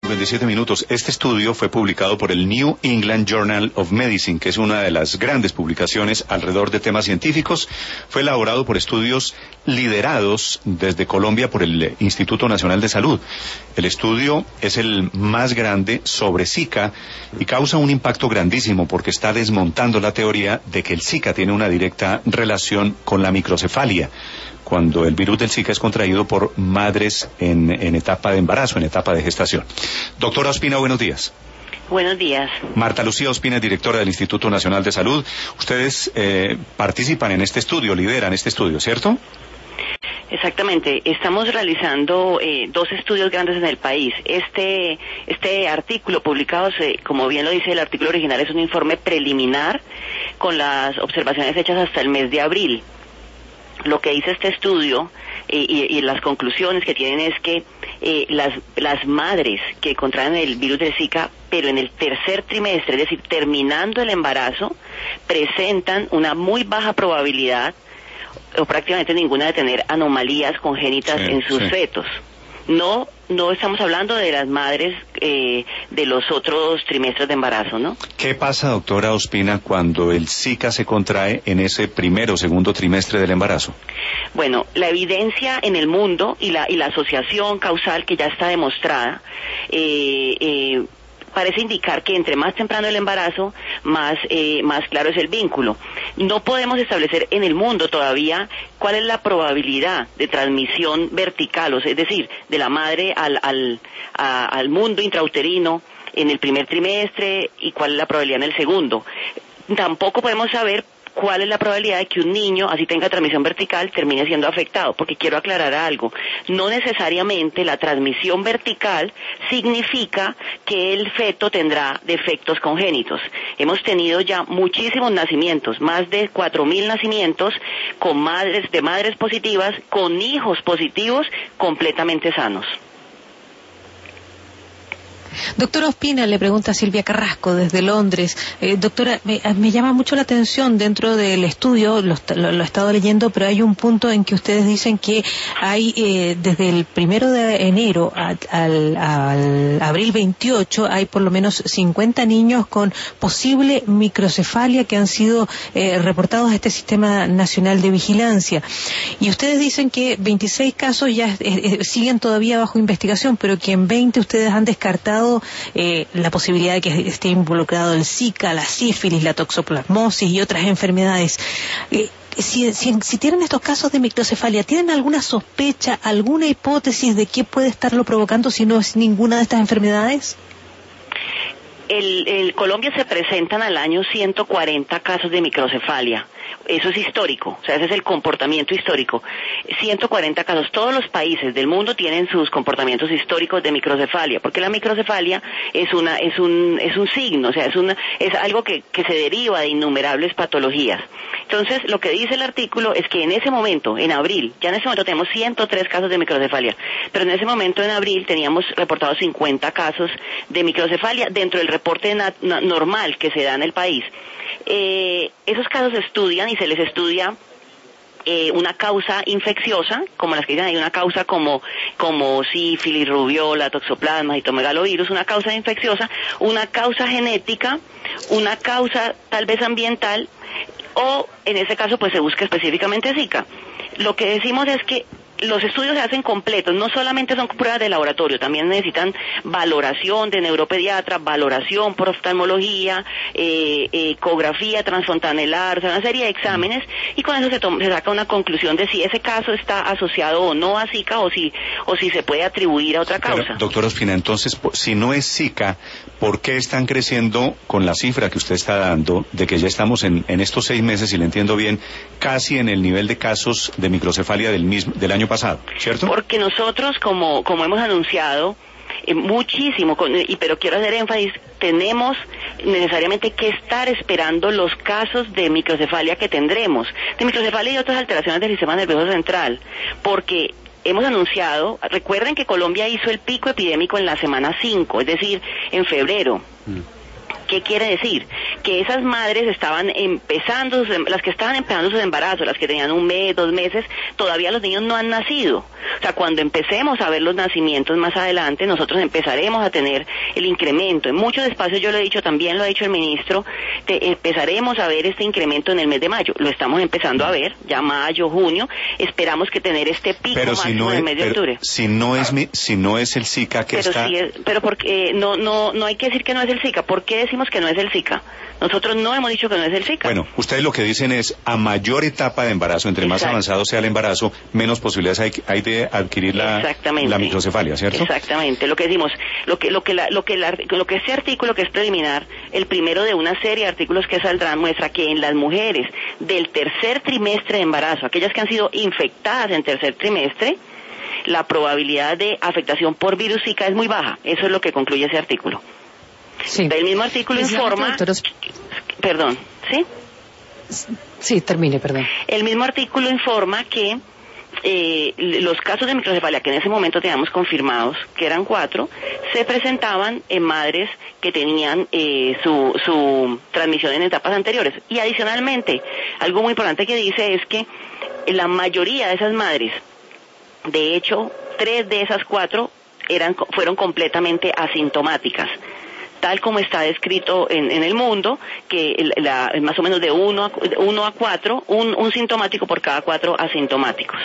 57 minutos. Este estudio fue publicado por el New England Journal of Medicine, que es una de las grandes publicaciones alrededor de temas científicos. Fue elaborado por estudios liderados desde Colombia por el Instituto Nacional de Salud. El estudio es el más grande sobre Zika y causa un impacto grandísimo porque está desmontando la teoría de que el Zika tiene una directa relación con la microcefalia, cuando el virus del Zika es contraído por madres en etapa de embarazo, en etapa de gestación. Doctora Ospina, buenos días. Buenos días. Marta Lucía Ospina, directora del Instituto Nacional de Salud. Ustedes participan en este estudio, lideran este estudio, ¿cierto? Exactamente. Estamos realizando dos estudios grandes en el país. Este artículo publicado, como bien lo dice el artículo original, es un informe preliminar con las observaciones hechas hasta el mes de abril. Lo que dice este estudio y las conclusiones que tienen es que las madres que contraen el virus del Zika, pero en el tercer trimestre, es decir, terminando el embarazo, presentan una muy baja probabilidad o prácticamente ninguna de tener anomalías congénitas en sus fetos. No estamos hablando de las madres de los otros trimestres de embarazo, ¿no? ¿Qué pasa, doctora Ospina, cuando el Zika se contrae en ese primer o segundo trimestre del embarazo? Bueno, la evidencia en el mundo y la asociación causal que ya está demostrada parece indicar que entre más temprano el embarazo, más claro es el vínculo. No podemos establecer en el mundo todavía cuál es la probabilidad de transmisión vertical, o sea, es decir, de la madre al mundo intrauterino en el primer trimestre y cuál es la probabilidad en el segundo. Tampoco podemos saber cuál es la probabilidad de que un niño, así tenga transmisión vertical, termine siendo afectado, porque quiero aclarar algo. No necesariamente la transmisión vertical significa que el feto tendrá defectos congénitos. Hemos tenido ya muchísimos nacimientos, más de 4.000 nacimientos de madres positivas, con hijos positivos completamente sanos. Doctora Ospina, le pregunta Silvia Carrasco desde Londres. Doctora, me llama mucho la atención dentro del estudio, lo he estado leyendo, pero hay un punto en que ustedes dicen que hay desde el 1 de enero al abril 28 hay por lo menos 50 niños con posible microcefalia que han sido reportados a este Sistema Nacional de Vigilancia. Y ustedes dicen que 26 casos ya siguen todavía bajo investigación, pero que en 20 ustedes han descartado la posibilidad de que esté involucrado el Zika, la sífilis, la toxoplasmosis y otras enfermedades. Si tienen estos casos de microcefalia, ¿tienen alguna sospecha, alguna hipótesis de qué puede estarlo provocando si no es ninguna de estas enfermedades? En Colombia se presentan al año 140 casos de microcefalia. Eso es histórico, o sea, ese es el comportamiento histórico. 140 casos. Todos los países del mundo tienen sus comportamientos históricos de microcefalia, porque la microcefalia es un signo, o sea, es algo que se deriva de innumerables patologías. Entonces, lo que dice el artículo es que en ese momento, en abril, ya en ese momento tenemos 103 casos de microcefalia, pero en ese momento, en abril, teníamos reportados 50 casos de microcefalia dentro del reporte normal que se da en el país. Esos casos se estudian y se les estudia una causa infecciosa, como las que dicen, hay una causa como sífilis, rubiola, toxoplasma, citomegalovirus, una causa infecciosa, una causa genética, una causa tal vez ambiental, o en ese caso pues se busca específicamente Zika. Lo que decimos es que los estudios se hacen completos, no solamente son pruebas de laboratorio, también necesitan valoración de neuropediatra, valoración por oftalmología, ecografía transfontanelar, o sea, una serie de exámenes, y con eso se saca una conclusión de si ese caso está asociado o no a Zika, o si se puede atribuir a otra causa. Pero, doctora Ospina, entonces, si no es Zika, ¿por qué están creciendo con la cifra que usted está dando de que ya estamos en estos 6 meses, si le entiendo bien, casi en el nivel de casos de microcefalia del año pasado, ¿cierto? Porque nosotros, como hemos anunciado, muchísimo, pero quiero hacer énfasis, tenemos necesariamente que estar esperando los casos de microcefalia que tendremos, de microcefalia y otras alteraciones del sistema nervioso central, porque hemos anunciado, recuerden que Colombia hizo el pico epidémico en la semana 5, es decir, en febrero. ¿Qué quiere decir? que esas madres estaban empezando, las que estaban empezando sus embarazos, las que tenían 1 mes, 2 meses, todavía los niños no han nacido. O sea, cuando empecemos a ver los nacimientos más adelante, nosotros empezaremos a tener el incremento. En muchos espacios, yo lo he dicho, también lo ha dicho el ministro, empezaremos a ver este incremento en el mes de mayo. Lo estamos empezando a ver, ya mayo, junio, esperamos que tener este pico máximo en el mes de octubre. Si no es el Zika que está... Pero porque no hay que decir que no es el Zika. ¿Por qué decimos que no es el Zika? Nosotros no hemos dicho que no es el Zika. Bueno, ustedes lo que dicen es, a mayor etapa de embarazo, entre más avanzado sea el embarazo, menos posibilidades hay de adquirir la microcefalia, ¿cierto? Exactamente. Lo que decimos, lo que este artículo, que es preliminar, el primero de una serie de artículos que saldrán, muestra que en las mujeres del tercer trimestre de embarazo, aquellas que han sido infectadas en tercer trimestre, la probabilidad de afectación por virus Zika es muy baja. Eso es lo que concluye ese artículo. Sí. El mismo artículo informa... Perdón, ¿sí? Sí, termine, perdón. El mismo artículo informa que los casos de microcefalia que en ese momento teníamos confirmados, que eran 4, se presentaban en madres que tenían su transmisión en etapas anteriores. Y adicionalmente, algo muy importante que dice es que la mayoría de esas madres, de hecho, 3 de esas 4 fueron completamente asintomáticas, tal como está descrito en el mundo, que más o menos de 1 a 4, un sintomático por cada 4 asintomáticos.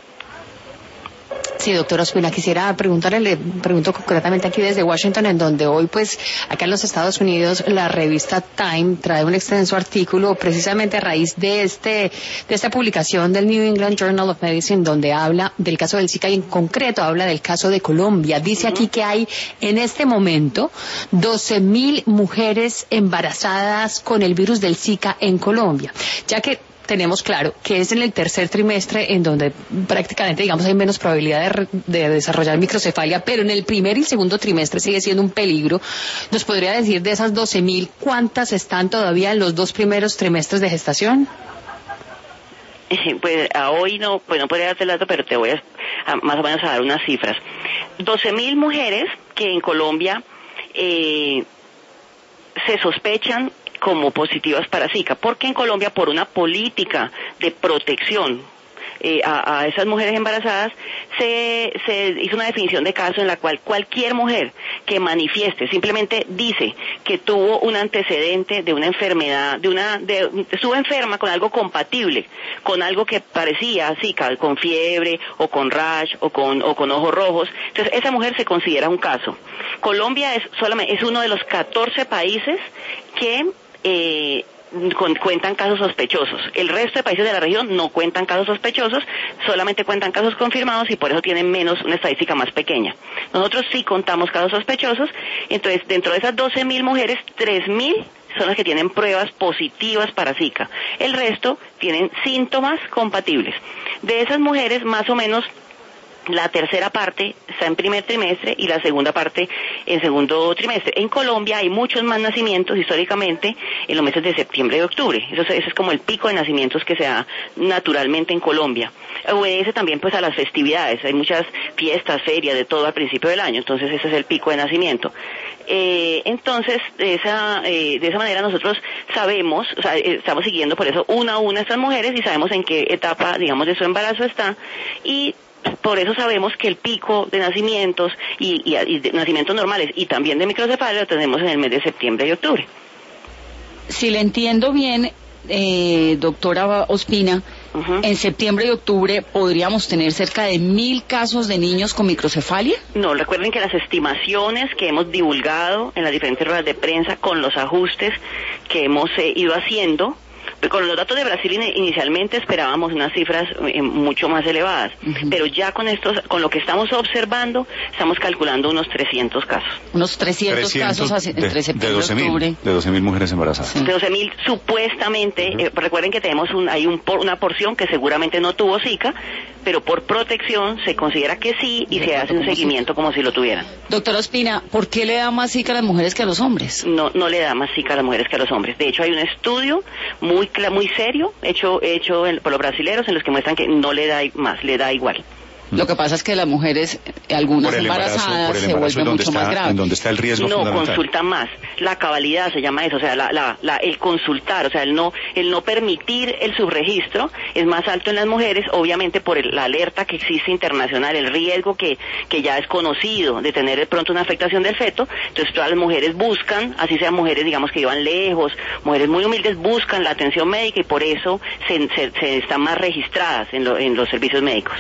Sí, doctora Ospina, quisiera preguntarle, le pregunto concretamente aquí desde Washington, en donde hoy, pues, acá en los Estados Unidos, la revista Time trae un extenso artículo precisamente a raíz de esta publicación del New England Journal of Medicine, donde habla del caso del Zika y en concreto habla del caso de Colombia. Dice aquí que hay en este momento 12,000 mujeres embarazadas con el virus del Zika en Colombia, ya que tenemos claro que es en el tercer trimestre en donde prácticamente, digamos, hay menos probabilidad de desarrollar microcefalia, pero en el primer y segundo trimestre sigue siendo un peligro. ¿Nos podría decir de esas 12,000 cuántas están todavía en los 2 primeros trimestres de gestación? Pues hoy no podría darte el dato, pero te voy a más o menos a dar unas cifras. 12,000 mujeres que en Colombia se sospechan como positivas para Zika, porque en Colombia, por una política de protección a esas mujeres embarazadas, se hizo una definición de caso en la cual cualquier mujer que manifieste, simplemente dice que tuvo un antecedente de una enfermedad, estuvo enferma con algo compatible, con algo que parecía Zika, con fiebre, o con rash, o con ojos rojos, entonces esa mujer se considera un caso. Colombia es uno de los 14 países que cuentan casos sospechosos. El resto de países de la región no cuentan casos sospechosos, solamente cuentan casos confirmados y por eso tienen una estadística más pequeña. Nosotros sí contamos casos sospechosos, entonces dentro de esas 12,000 mujeres, 3,000 son las que tienen pruebas positivas para Zika. El resto tienen síntomas compatibles. De esas mujeres, más o menos, la tercera parte está en primer trimestre y la segunda parte en segundo trimestre. En Colombia hay muchos más nacimientos históricamente en los meses de septiembre y octubre. Eso es como el pico de nacimientos que se da naturalmente en Colombia. Obedece también pues a las festividades. Hay muchas fiestas, ferias, de todo al principio del año. Entonces ese es el pico de nacimiento. Entonces de esa manera nosotros sabemos, o sea, estamos siguiendo por eso una a una a estas mujeres y sabemos en qué etapa, digamos, de su embarazo está, y por eso sabemos que el pico de nacimientos y de nacimientos normales y también de microcefalia lo tenemos en el mes de septiembre y octubre. Si le entiendo bien, doctora Ospina, en septiembre y octubre podríamos tener cerca de 1,000 casos de niños con microcefalia. No, recuerden que las estimaciones que hemos divulgado en las diferentes ruedas de prensa con los ajustes que hemos ido haciendo, con los datos de Brasil inicialmente esperábamos unas cifras mucho más elevadas, pero ya con lo que estamos observando, estamos calculando unos 300 casos. Unos 300 casos entre septiembre y octubre. De 12,000 mujeres embarazadas. Sí. De 12,000 supuestamente, recuerden que tenemos una porción que seguramente no tuvo Zika, pero por protección se considera que sí y se hace un seguimiento como si lo tuvieran. Doctora Ospina, ¿por qué le da más Zika a las mujeres que a los hombres? No le da más Zika a las mujeres que a los hombres. De hecho, hay un estudio muy serio hecho por los brasileros en los que muestran que no le da más, le da igual. Lo que pasa es que las mujeres, algunas embarazadas, se vuelven mucho más graves. En donde está el riesgo fundamental. Consultan más. La cabalidad se llama eso, o sea, el consultar, o sea, el no permitir el subregistro es más alto en las mujeres, obviamente por la alerta que existe internacional, el riesgo que ya es conocido de tener de pronto una afectación del feto. Entonces todas las mujeres buscan, así sean mujeres digamos que iban lejos, mujeres muy humildes, buscan la atención médica y por eso se están más registradas en los servicios médicos.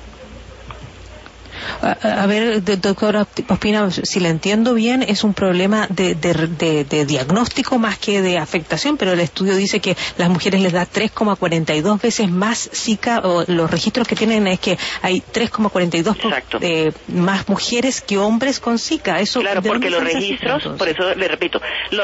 A ver, doctora Ospina, si la entiendo bien, es un problema de diagnóstico más que de afectación, pero el estudio dice que las mujeres les da 3,42 veces más Zika, o los registros que tienen es que hay 3,42 más mujeres que hombres con Zika. Eso, claro, porque los registros, por eso le repito,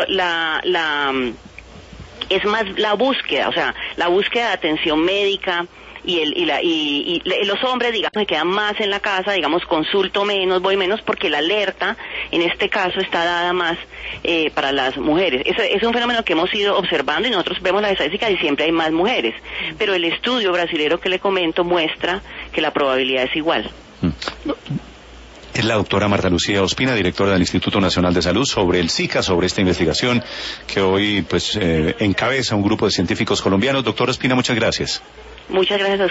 es más la búsqueda, o sea, la búsqueda de atención médica. Y los hombres, digamos, se quedan más en la casa, digamos, consulto menos, voy menos, porque la alerta, en este caso, está dada más para las mujeres. Es un fenómeno que hemos ido observando y nosotros vemos las estadísticas y siempre hay más mujeres. Pero el estudio brasilero que le comento muestra que la probabilidad es igual. Es la doctora Marta Lucía Ospina, directora del Instituto Nacional de Salud, sobre el Zika, sobre esta investigación que hoy encabeza un grupo de científicos colombianos. Doctora Ospina, muchas gracias. Muchas gracias a